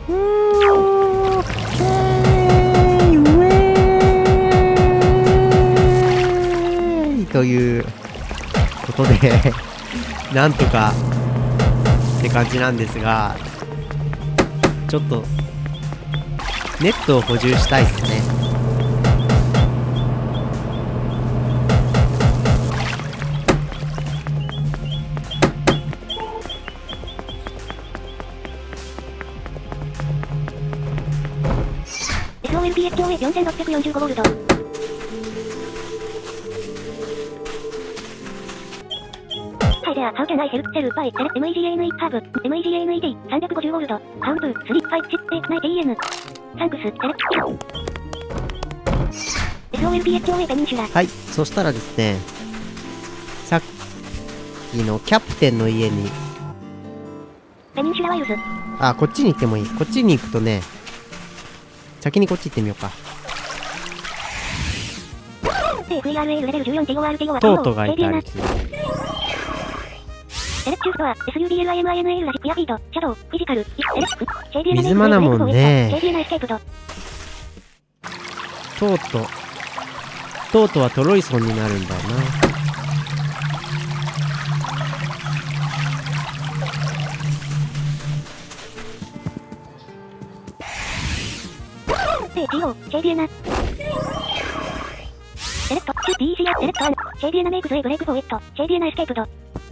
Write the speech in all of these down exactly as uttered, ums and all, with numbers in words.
うーん、オッケー、ウェーイということでなんとかって感じなんですが、ちょっとネットを補充したいっすね。 エスオーエルピーエイチオーエーよんせんろっぴゃくよんじゅうごボルト。はいでは、How can I help cell byメイジェーエヌイー haveメイジェーエヌイーディーさんびゃくごじゅうボルト。カウントスリー、ファイブ、シックス、エイト、ナイン、ティーエヌ。サンクス、セレクト。エスオーエルピーエイチオーエー ペニンシュラ。 はい、そしたらですね、さっきのキャプテンの家に、 ペニンシュラワイルズ。 あ、こっちに行ってもいい。こっちに行くとね、先にこっち行ってみようか。 エフイーアールエル レベルじゅうよん、ティーオーアールティーオー はトートがいたりする。 セレクチューストア、エスユーディーエルアイエムアイエヌエル ラジピアピート、シャドウ、フィジカル、エレクク、シェイディエナ水間だもんね。 シェイディエナエスケープド。 トート。トートはトロイソンになるんだよな。 エーティーオー、シェイディエナ。セレクト、ディーシーアー、セレクトアン、シェイディエナメイクズエブレイクフォーエット、シェイディエナエスケープド。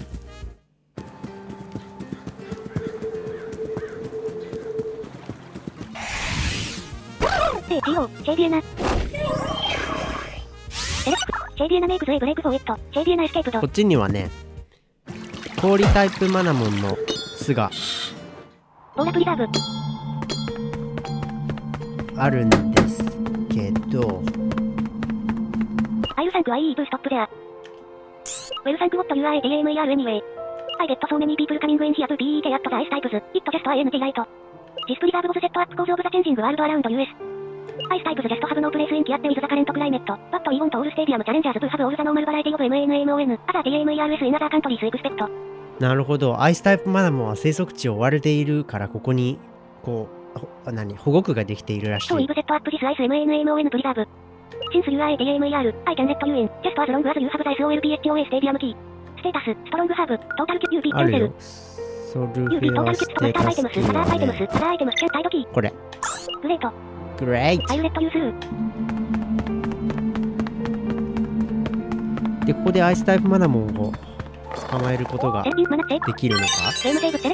エーティーオー、シェイディエナ。セレクト、シェイディエナメイクズエブレイクフォーエット、シェイディエナエスケープド。 こっちにはね、氷タイプマナモンの巣がオーラプリザーブ。 あるんですけど、 アイルサンク アイイー ブーストップデア。ウェルサンクウォット ユーアーエーディーエムイーアール anyway. I get so many people coming in here to be at the ice types. It just I N T light. This preserve was set up because of the changing world around U S. Ice types just have no place in Kiatte with the current climate. But we want all stadium challengers to have all the normal variety of M N M O N. Other T M E R S in other countries expect. なるほど。アイスタイプマナモンは生息地を追われているから、ここにこうほ何保護区ができているらしい。 So we've set up this ice M N M O N preserve. Since you are a T M E R, I can let you in just as long as you have the S O L P H O A stadium key. Status, strong hub, total kit U P ある cancel. よ。ソルフ U P ェ total ア kit ス to テー master タス items, キー other は items, ね、 other items, share title key. これ。 Great. グレイト。 I'll let you through. で、ここでアイスタイプマナモンを捕まえることが Save, mana, save. できるのか。 Game save, select.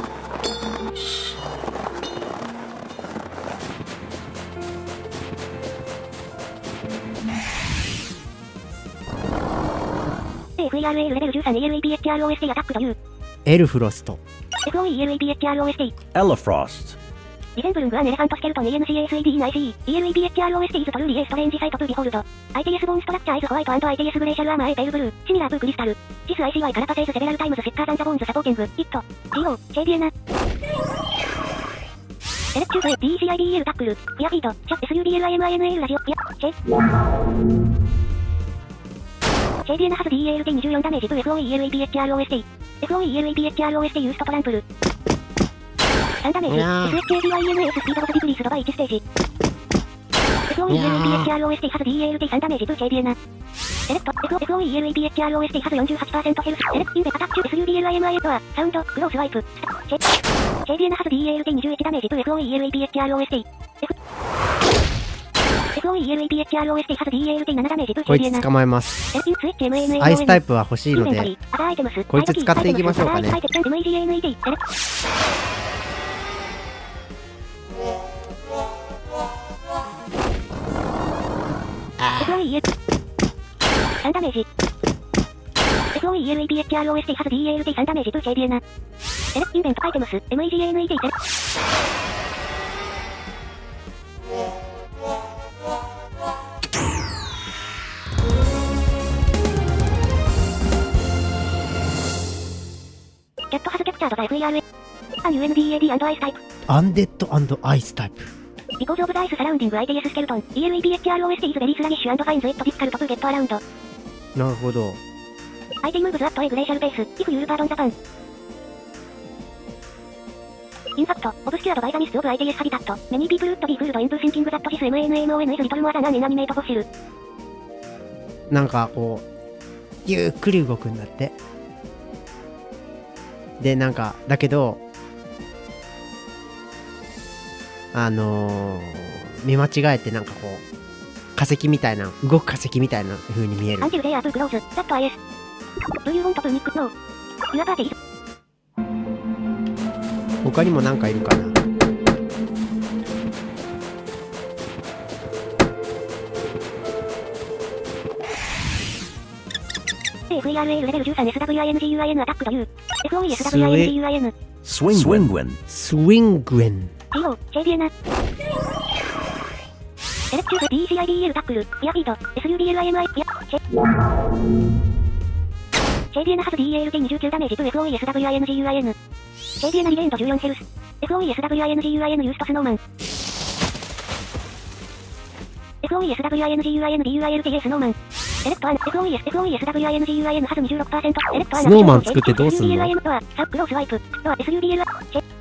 エフイーアールエル レベルじゅうさん エルイーピーエイチアールオーエスティーアタックという。 エルフロスト。 エフオーイーエルイーピーエイチアールオーエスティー。 Elefrost. リゼンブルングアンエレファントスケルトン イーエヌシーエスイーディー ナイシー イーエルイーピーエイチアールオーエスティー is truly a strange sight to behold. アイティーエス ボーンストラクチャー is white and アイティーエス グレーシャルアーマー a pale blue. Similar to crystal. This アイシーワイ carapace several times thicker than the bones supporting it. T O シェイディエナ。セレクチューズ ディーシーアイディーエル タックル。ピアピート。シャ エスユーディーエルアイエムアイエヌエル ラジオ。ピア。シェイ。シェイディエナハズ ディーエルティーにじゅうよん ダメージと エフオーイーエルイーピーエイチアールオーエスティー。エフオーイーエルイーピーエイチアールオーエスティー ユーストトランプル。さんダメージ。 いやーエスエイチエーディーアイエヌエス スピードボトディクリースドバイいちステージ。エフオーイーエルイーピーエイチアールオーエスティー ハズ ディーエーエルティーさんダメージとシェイディエナ。セレクト。エフオーイーエルイーピーエイチアールオーエスティー ハズ よんじゅうはちパーセント ヘルス。セレクトインベアタッチュ エスユーディーエルアイエムアイエドア。サウンド。クロースワイプ。シェイ。シェイディエナハズ ディーエーエルティーにじゅういち ダメージと エフオーイーエルイーピーエイチアールオーエスティー。エフオーイーエルイーピーエイチアールオーエスティー ハズ ディーエーエルティーなな ダメージとシこいェイディエナ。 つ捕まえます。 セレクトスイッチ エムエヌエムオーエヌ。 アイスタイプは欲しいので、こいつ使っていきましょうかね。 さんダメージ。エフオーイーエルイーピーエイチアールオーエスティー ハズ ディーエーエルティーさんダメージとシェイディエナ。セレクトインベントアイテムス エムイージーエヌイーディー セレクト。キャットハズキャプチャードバイ エフイーアールエー。アン ユーエヌディーエーディー アイスタイプ。 アンデッド&アイスタイプ。 Because of the ice surrounding アイティーエス skeleton, イーエルイーピーエイチアールオーエスティー is very sluggish and finds it difficult to get around. なるほど。 相手 moves at a glacial pace, if you'll pardon Japan. インファクト、オブスキュアドバイザミストオブアイティエスハビタット、メニーピープルウッドビーフールドインプーシンキングザットシス エムエヌエムオーエヌエス リトルモアザナンイナニメイトフォッシル。 なんかこうゆっくり動くんだって。でなんかだけどあのー、見間違えてなんかこう化石みたいな動く化石みたいな風に見える。 アンティルデイアープークローズ、ザットアイエス。Do you want to panic? No. Your party is... 他にもなんかいるかな。 エフイーアールエル レベルじゅうさん エスダブリューアイエヌジーユーアイエヌ アタックという エフオーイーエスダブリューアイエヌジーユーアイエヌスウィングウェン。 スウィングエンティオ、シェイビエナエレクチューズ ディーシーアイディーエル タックル、ピアフィート エスユービーエルアイエムアイ ピアシェシェイビエナハズ ディーエーエルティーにじゅうきゅう ダメージと エフオーイーエスダブリューアイエヌジーユーアイエヌ シェイビエナリゲインドじゅうよんヘルス エフオーイーエスダブリューアイエヌジーユーアイエヌ ユーストスノーマン エフオーイーエスダブリューアイエヌジーユーアイエヌ ビーユーアイエルティーエー スノーマンエレクトアン エフオーイーエス エフオーイーエスダブリューアイエヌジーユーアイエヌ ハズ にじゅうろくパーセント エレクトアンスノーマン作ってどうすんの？ エスユービーエルアイエム ドアサクロースワイプドア エスユービーエル シェ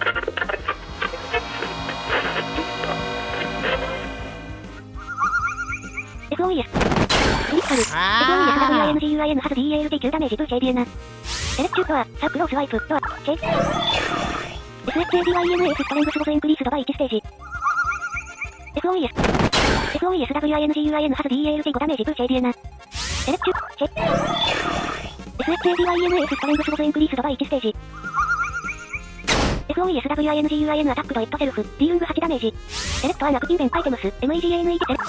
エフオーイーエス クリスタル エフオーイーエスダブリューアイエヌジーユーアイエヌ ハズ ディーエーエルティーきゅう ダメージとシェイビエナエレクチュードアサクロースワイプドアシェイ エスエッチエーディーワイエヌエス ストレングスボゾエンクリースドバイいちステージ エフオーイーエス エフオーイーエスダブリューアイエヌジーユーアイエヌ ハズ ディーエーエルティーご ダメージとシェイビエナエレクチューシェイ エスエッチエーディーワイエヌエス ストレングスボゾエンクリースドバイいちステージ エフオーイーエスダブリューアイエヌジーユーアイエヌ アタックドエットセルフ ディーウングはちダメージエレクトアンアクティベンアイテムス エムイージーエーエヌイー テセレ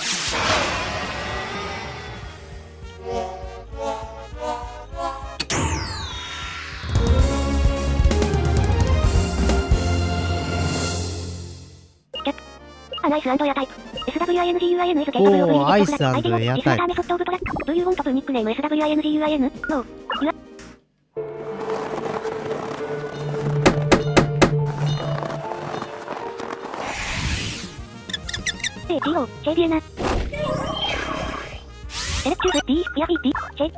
アイス&エアタイプ エスダブリューアイエヌジーユーアイエヌ is capable of おー、アイス&エアタイプ。 相手のディフューザーメソッドオブトラック Do you want to nickname エスダブリューアイエヌジーユーアイエヌ? No. You are... エーティーオー シェイビエナエレクチューズ D ピアフィーティシェイ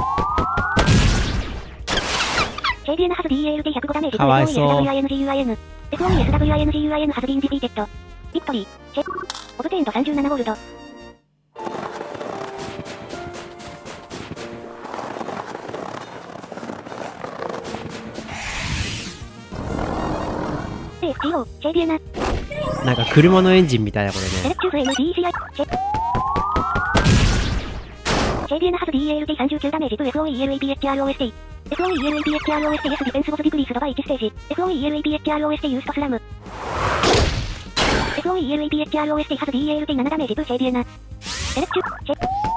シェイビエナハズ ディーエーエルティーひゃくご ダメージと エフオーイーエスダブリューアイエヌジーユーアイエヌ エフオーイーエスダブリューアイエヌジーユーアイエヌ ハズビンディフィーテッドビクトリー、チェオブテインドさんじゅうななゴールド。エーエフティーオー、シェイビエナ。 なんか車のエンジンみたいなこれね。 エレクチューズ エムディーシーアイ、チェシェイビエナハズ ディーエーエルティーさんじゅうきゅう ダメージと エフオーイーエルエーピーエイチアールオーエスティー。エフオーイーエルエーピーエイチアールオーエスティー S ディフェンスボズディグリースドバイいちステージ。エフオーイーエルエーピーエイチアールオーエスティー ユーストスラム。エフオーイーエルエーピーエイチアールオーエスティー ハズ ディーエーエルティーなな ダメージとシェイビエナ。エレクチュー、チェ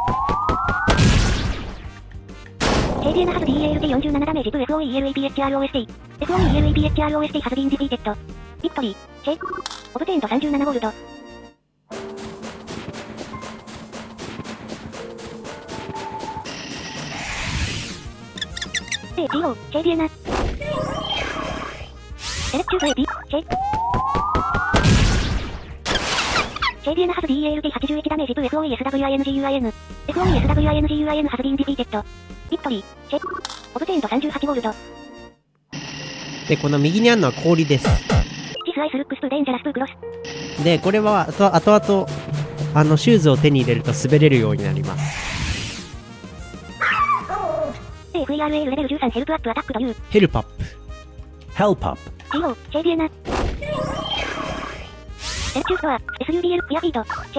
シェイビエナハズ ディーエーエルティーよんじゅうなな ダメージと エフオーイーエルエーピーエイチアールオーエスティー。エフオーイーエルエーピーエイチアールオーエスティー ハズビンディフィーテッド。ビクトリー、チェオブテインドさんじゅうななゴールド。エーティーオー、シェイビエナ。エレクチューズ エーディー、シェイ。シェイビエナハズ ディーエーエルティーはちじゅういち ダメージと エフオーイーエスダブリューアイエヌジーユーアイエヌ。エフオーイーエスダブリューアイエヌジーユーアイエヌ ハズビンディフィーテッド。ビクトリー、チェオブテインドさんじゅうはちゴールド。 で、この右にあるのは氷です。 シスアイスルックスプデンジャラスプークロス。 で、これはあと後々あのシューズを手に入れると滑れるようになります。 エフイーアールエー レベルじゅうさんヘルプアップアタックという。 ヘルプアップ。 ヘルプアップ。 ティオ、シェイビエナ。エレクチュードア、エスユービーエル、ピアフィート、チェ。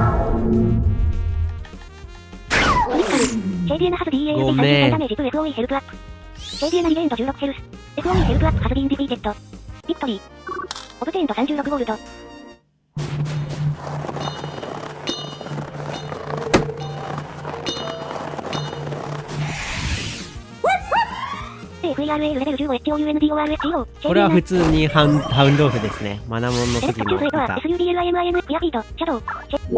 クリスタル、シェイビエナハズ ディーエーエルティーさんじゅうさん ダメージと エフオーイー ヘルプアップ。シェイビエナリゲインドじゅうろくヘルス。エフオーイー ヘルプアップハズビンディフィーテッド。ビクトリー。オブテインドさんじゅうろくゴールド。エフイーアールエー レベルじゅうご エイチオーユーエヌディーオーアールエイチオー。 これは普通にハウンハウンドオフですね。マナモンのエレク時もいトチューズエドア、 たエスユービーエルアイエムアイエヌ、ピアフィート、シャドウ、チェ。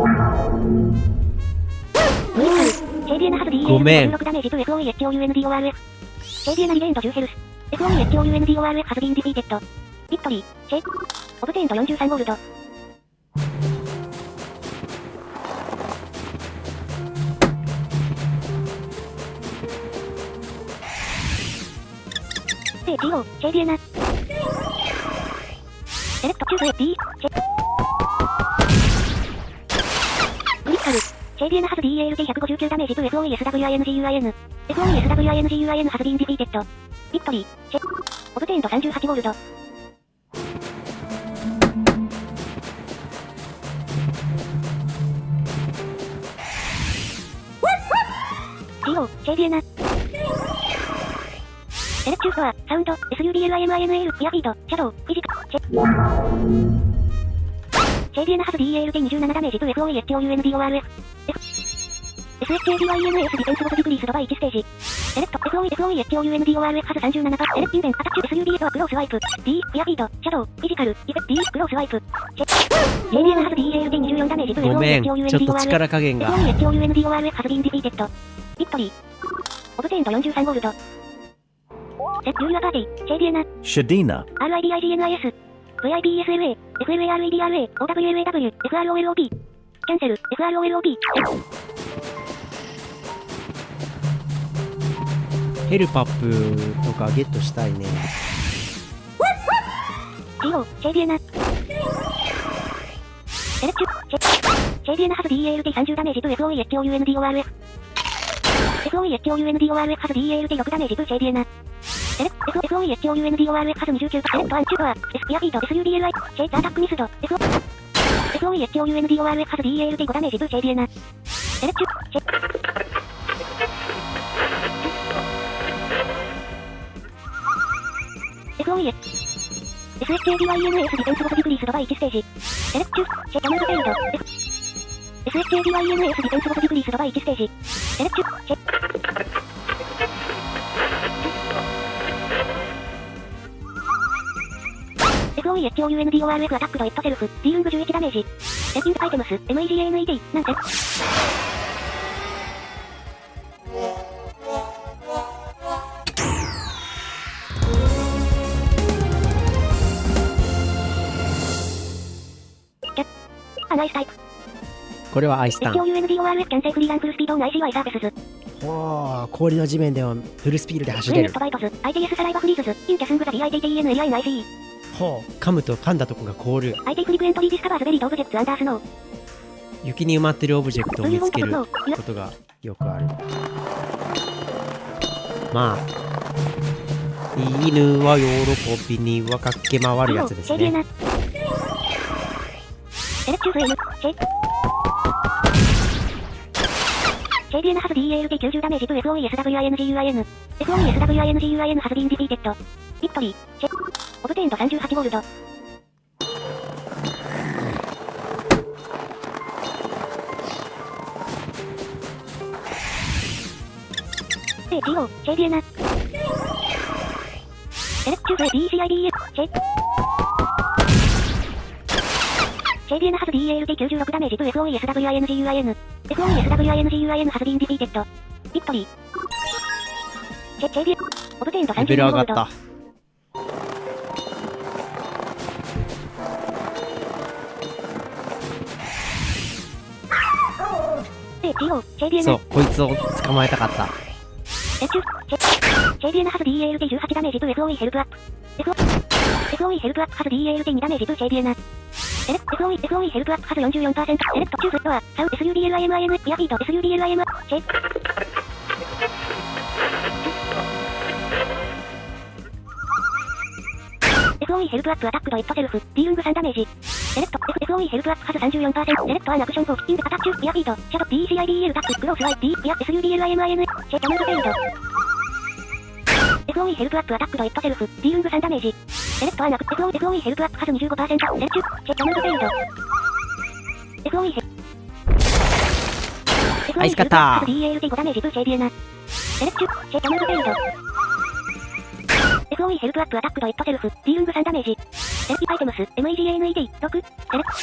クリスタル、シェイビエナハズ ディーエーエルティーじゅうろく ダメージと エフオーイーエイチオーユーエヌディーオーアールエフ。シェイビエナリゲインドじゅうヘルス。エフオーイーエイチオーユーエヌディーオーアールエフ ハズビンディフィーテッド。ビクトリー、チェ。オブテインドよんじゅうさんゴールド。エーティーオー、シェイビエナ。エフ A、D、チェ。クリティカル。シェイビエナハズ ディーエーエルティーひゃくごじゅうきゅう ダメージ to エフオーイーエスダブリューアイエヌジーユーアイエヌ。エフオーイーエスダブリューアイエヌジーユーアイエヌ has been defeated。ビクトリー、チェ。オブテインドさんじゅうはちゴールド。シーオー、シェイビエナ。セレクチューストア、サウンド、エスユービーエルアイエムアイエヌエル、イヤフィード、シャドウ、フィジカル、チェ。シェイビエナハズ ディーエーエルティーにじゅうなな ダメージ to エフオーイーエスティーオーユーエヌディーオーアールエフ。エスエイチエーディーワイエヌエス ディフェンスボトディグリースドバイいちステージ。セレクト、エフオーイーエスオーイーエスティーオーユーエヌディーオーアールエフ ハズ さんじゅうななパーセント。セレクインベン、アタッチ、エスユービーエス はクロースワイプ。D、イヤフィード、シャドウ、フィジカル、イフェ、D、クロースワイプ。チェ。シェイビエナハズ ディーエーエルティーにじゅうよん ダメージ to エフオーイーエスティーオーユーエヌディーオーアールエフ。 ごめん、ちょっと力加減が。 エフオーイーエスティーオーユーエヌディーオーアールエフ has been defeated。ビクトリー。オブテインドよんじゅうさんゴールド。セットユーアパーティー、シェイビエナ。 Shadina. アールアイディーアイジーエヌアイエス。ブイアイピーエスエルエー。エフエルエーアールイーディーアールエー。オーダブリューエルエーダブリュー。エフアールオーエルオーピー。キャンセル。エフアールオーエルオーピー。 ヘルパップとかゲットしたいね。 シーオー、シェイビエナ。セレクチュ、シェシェイビエナハズ ディーエーエルティーさんじゅう ダメージ to エフオーイーエスティーオーユーエヌディーオーアールエフ。エフオーイーエスティーオーユーエヌディーオーアールエフ has ディーエーエルティーろく ダメージ to シェイビエナ。セレクト、エフオーイーエスティーオーユーエヌディーオーアールエフ has にじゅうきゅうパーセント アンチュードア、エスピアフィード、エスユービーエルアイ、シェイツアタックミスド、エフオーイーエスティーオーユーエヌディーオーアールエフ has ディーエーエルティーご ダメージ to シェイビエナ。セレクチュ、シェエフオーイーエス エスエイチエーディーワイエヌエス ディフェンスボトディグリースドバイいちステージ。セレクチュ、シェドムズフェイルド、エスエイチエーディーワイエヌエス ディフェンスボトディグリースドバイいちステージ。セレクチュ、シェエフオーイーエスティーオーユーエヌディーオーアールエフ アタックドイットセルフ、ディーウングじゅういちダメージ。セキングアイテムス、エムイージーエーエヌイーティー、なんて。アナイスタイプ。 これはアイスタン。 エスティーオーユーエヌディーオーアールエフ キャンセルフリーランフルスピードオン アイシーワイ サーフェスズ。 おー、氷の地面でもフルスピードで走れるウェルト。バイトズ、アイティーエス サライバフリーズズ、インキャスングザ ビーアイティーティーエヌエルアイエヌアイシー。 ほう、噛むと噛んだとこが凍る。 アイティーフリクエントリーディスカバーズベリードオブジェクトアンダースノー。 雪に埋まってるオブジェクトを見つけることがよくある。まあ、犬は喜びには駆け回るやつですね。 セレクチューフ M、シェイ。シェイビエナハズ ディーエーエルティーきゅうじゅう ダメージ to エフオーイーエスダブリューアイエヌジーユーアイエヌ。エフオーイーエスダブリューアイエヌジーユーアイエヌ has been defeated。ビクトリー、シェイ。オブテインドさんじゅうはちゴールド。エーティーオー、シェイビエナ。セレクチューフ エーディーシーアイディーエフ、シェイ。シェイビエナハズ ディーエーエルティーきゅうじゅうろく ダメージ to エフオーイーエスダブリューアイエヌジーユーアイエヌ。エフオーイーエスダブリューアイエヌジーユーアイエヌ has been defeated。ビクトリー。シェ、シェイビエ、オブテインドさんじゅうにゴールド。 レベル上がった。 エーティーオー、シェイビエナ。 そう、こいつを捕まえたかった。 セチュ、シェ、シェイビエナハズ ディーエーエルティーじゅうはち ダメージ to エフオーイー ヘルプアップ。エフオーイー ヘルプアップハズ ディーエーエルティーに ダメージ to シェイビエナ。セレク、エフオーイー、エフオーイー ヘルプアップハズ よんじゅうよんパーセント。セレクトチューフドア、サウ、エスユービーエルアイエムアイエヌ、ピアフィード、エスユービーエルアイエム、シェイ。エフオーイー ヘルプアップアタックドイットセルフ、ディーウングさんダメージ。セレクト、エフオーイー ヘルプアップハズ さんじゅうよんパーセント。セレクトアンアクションフォー、インデアタッチュ、ピアフィード、シャド、ディーシーアイディーエル タップ、クロースワイ、D、ピア、エスユービーエルアイエムアイエヌ、シェイ、トムズフェイルド。エフオーイー ヘルプアップアタックドイットセルフ、ディーウングさんダメージ。セレクトアンアク、エフオーイー ヘルプアップハズ にじゅうごパーセント。セレクチュ、シェイ、トムズフェイルド。エフオーイー ヘアイスカッター。 ディーエーエルティーご ダメージ to シェイビエナ。セレクチュ、シェイ、トムズフェイルド。エフオーイー ヘルプアップアタックドイットセルフ、ディーウングさんダメージ。セレクティアイテムス、エムイージーエーエヌイーティー、ろく、セレク。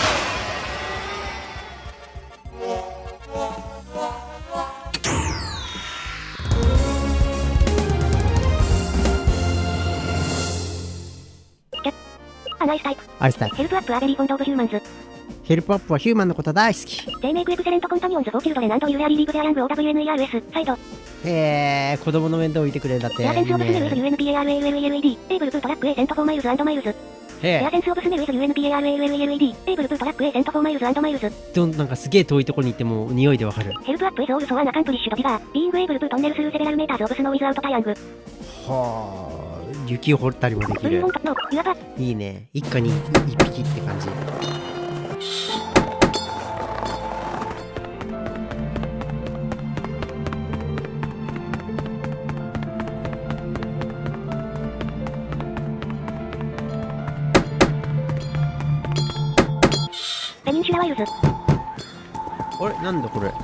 アナイスタイプ。 アイスタイプ。 ヘルプアップアベリーフォンドオブヒューマンズ。 ヘルプアップはヒューマンのこと大好き。 デイメイクエクセレントコンパニオンズフォーキルドレン&ユーレアリーリーブデアヤング オーダブリューエヌイーアールエス、サイド。 へー、子供の面倒を見てくれるんだって。 エアセンスオブスネルズいいね。 ユーエヌピーエーアールエーエルエルイーディー、エイブルトゥトラックエーセントフォーマイルズ&マイルズ。 へえ。 エアセンスオブスメル S ユーエヌピーエーアールエルエルイーエルイーディー エイブルプートラック A セントフォーマイルズ&マイルズ。 どんなんかすげえ遠いとこに行っても匂いでわかる。 ヘルプアップ is also an accomplished digger, being able to tunnel through several meters of snow without tying. はあ、雪を掘ったりもでき Do you る。 want to know? いわば、 いいね。一家に一匹って感じ。 ペニンシュラワイルズ。 あれなんだこれ。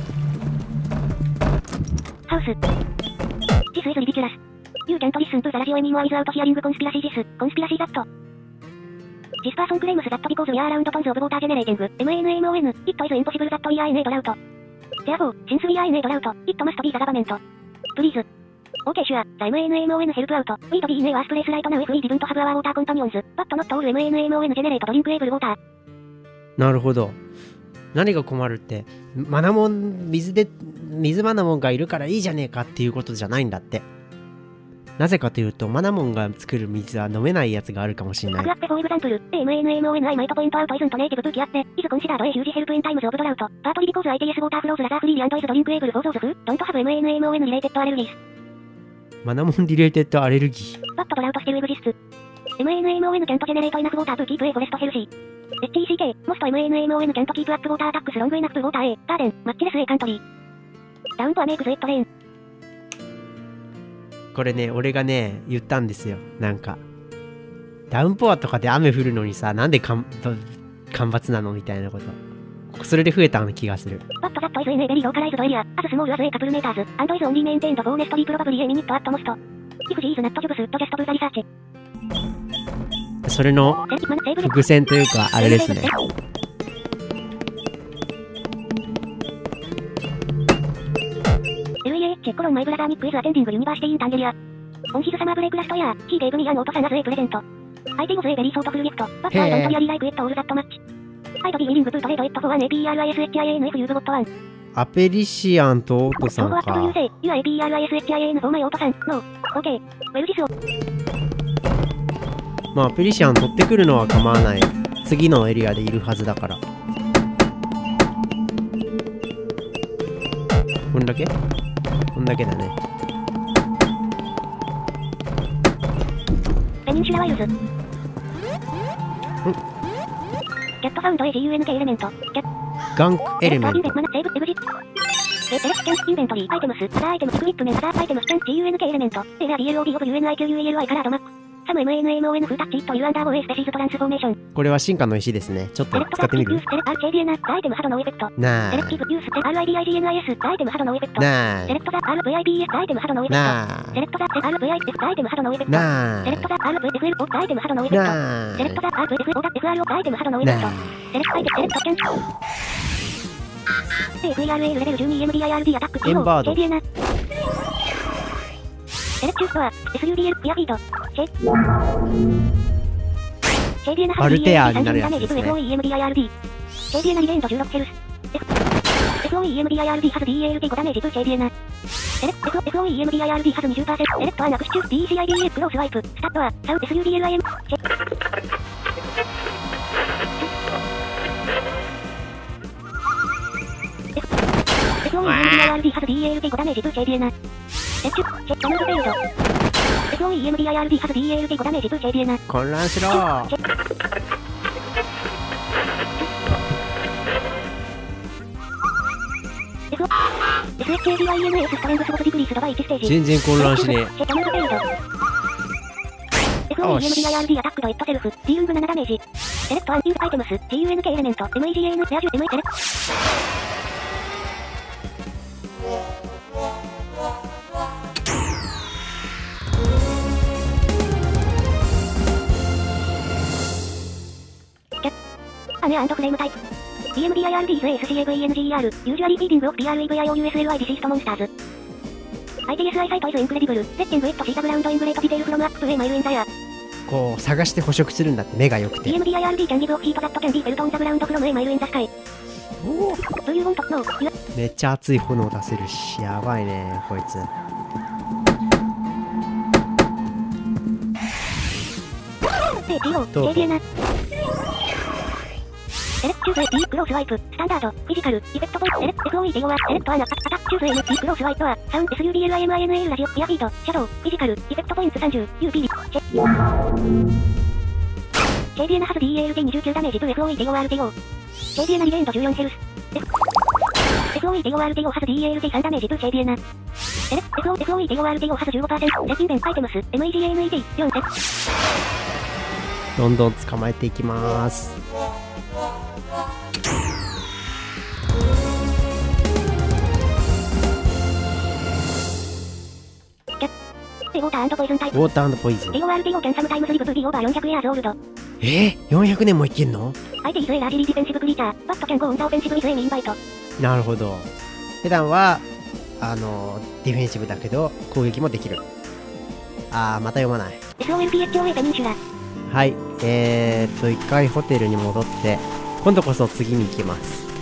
ハウス。This is ridiculous. You can't listen to the radio anymore without hearing conspiracy this, conspiracy that. This person claims that because we are around tons of water generating M N M O N, it is impossible that we are in a drought. Therefore, since we are in a drought, it must be the government. Please. Okay, sure. The M N M O N help out. We'd be in a worse place right now if we didn't have our water companions. But not all M N M O N generate drinkable water. なるほど。何が困るって、マナモン、水で、水マナモンがいるからいいじゃねえかっていうことじゃないんだって。なぜかというと、マナモンが作る水は飲めないやつがあるかもしれない。 For example, M N M O N I might point out isn't native to Kiatte, is considered a huge help in times of drought, partly because I T S water flows rather freely and is drinkable for those who don't have M N M O N related allergies. マナモンリレーテッドアレルギー。 But drought still exists. M N M O N can't generate enough water to keep a forest healthy.エイチイーシーケー, most M N M O N can't keep up water attacks long enough to water a garden, much less a country. Downpour makes it rain. これね、俺がね、言ったんですよ。なんか、ダウンポアとかで雨降るのにさ、なんで干干ばつなのみたいなこと。それで増えたような気がする。 But that is in a very localized area, as small as a couple meters, and is only maintained for honestly probably a minute at most. If she is not jobs, just do the research. それの伏線というか、あれですね。 エルイーエイチ colon my brother Nick is attending university in Tangeria. On his summer break last year, he gave me an auto fan as a present. I think it was a very thoughtful gift, but I don't really like it all that much. I'd be willing to trade it for an A P R I S H I A N if you've got one. アペリシアンとオートさん So what do か you。say? You are A P R I S H I A N for my auto fan? No. Okay. Well, this is... まあアペリシアン取ってくるのは構わない。次のエリアでいるはずだから。こんだけこんだけだね。 ペニンシュラワイルズ。キャットファウンド A G U N K エレメント。キャッガンクエレメント。 セーブエグジット。セレクションインベントリーアイテムス。アダーアイテムスクリップメントアダーアイテムス ジーユーエヌケー エレメント。エラ ビーエルオービー オブ ユーエヌアイキューユーイーエルアイ カラードマック。サム エムエヌエムオーエヌ フタッチイットユーアンダーボーエスペシズトランスフォーメーション。 これは進化の石ですね。ちょっと使ってみる。 ユースセレアル ケーディーエヌ アイテムハドのエフェクト。 なセレクティブユース アールアイディーアイジーエヌアイエス アイテムハドのエフェクト。 なあセレクトザ アールブイアイビーエス アイテムハドのエフェクト。 なあセレクトザ アールブイアイエス アイテムハドのエフェクト。 なあセレクトザ アールブイエフエル アイテムハドのエフェクト。 なあセレクトザ アールブイエフエル エフアール アイテムハドのエフェクト。セレクトアイテムセレクトキャンエフイーアールエル レベルじゅうに エムディーアイアールディー アタックエンバードケーディーエヌ セレクチューストア エスユーディーエル ピアフィードシェケーディーエヌアルテアになるやつですね。 エフオーイーエムディーアイアールディー ケーディーエヌ リレーンドじゅうろくヘルス エフオーイーエムディーアイアールディー ハズ ディーエーエルティーご ダメージ to ケーディーエヌ セレクト エフオーイーエムディーアイアールディー ハズ にじゅっパーセント セレクトアナクシチュー ディーイーシーアイディーエー クロースワイプスタットアサウ エスユーディーエルアイエム チェエフオーイーエムディーアイアールディー ハズ ディーエーエルティーご ダメージ to ケーディーエヌセッチュチェックノードフェイルド エフオーイーエムディーアイアールディー ハズ ディーエーエルティーご ダメージ to ケーディーエヌ混乱しろ。 エスエイチケーディーアイエヌエス ストレングスボスディグリースドバイいちステージ全然混乱しねえ。 チェックノードフェイルド エフオーイーエムディーアイアールディー アタックドイットセルフディーウングななダメージセレクトアンインアイテムス ジーユーエヌケー エレメント エムイージーエーエヌ レアジュ エムイーセレクトアンドフレームタイプ ディーエムディーアイアールディー is エスシーエーブイエヌジーイーアールusually feeding of ピーアールイーブイアイオーユーエスエルアイ deceased monstersアイティーエスアイ サイト is incredible setting it to see the ground in great detail from up to a mile in the air こう探して捕食するんだって、目が良くて。 ディーエムディーアイアールディー can give off heat that can be felt on the ground from a mile in the sky Do you want to know? めっちゃ熱い炎出せるし、やばいねこいつ。 で ティーロどうぞー、ケービーエナ。セレクチューズ エーピー、クロースワイプ、スタンダード、フィジカル、イフェクトポイント、エレク、エフオーイー デヨア、エレクトアナ、アタックチューズ エムピー、クロースワイプア、サウンド、エスユービーエルアイエムアイエヌエル ラジオ、ピアビート、シャドウ、フィジカル、イフェクトポイントさんじゅう、ユーピー、チェ、ケービーエナハズ ディーエーエル でにじゅうきゅうダメージと エフオーイー デヨアールデヨー。ケービーエナリゲーンドじゅうよんヘルス。エフオーイー デヨアールデヨーハズ ディーエーエル でさんダメージと ケービーエナ。エレク、エフオーイー デヨアールデヨーハズ じゅうごパーセント、レキンベンアイテムス、エムイージーエーエヌイーティー、よんセット。 どんどん捕まえていきます。 ウォーター&ポイズンタイプ。 ウォーター&ポイズン。 デヨアールデヨーキャンサムタイムズリブブービーオーバーよんひゃくイヤーズオールド。 えー、よんひゃくねんもいけんの？ 相手イズエラージリーディフェンシブクリーチャー。バットキャンゴーウンダーオフェンシブイズエミインバイト。 なるほど。普段はあのディフェンシブだけど攻撃もできる。あー、また読まない。 エスオーエルピーエイチオーエー ペニンシュラ。 はい、えーっと一回ホテルに戻って今度こそ次に行きます。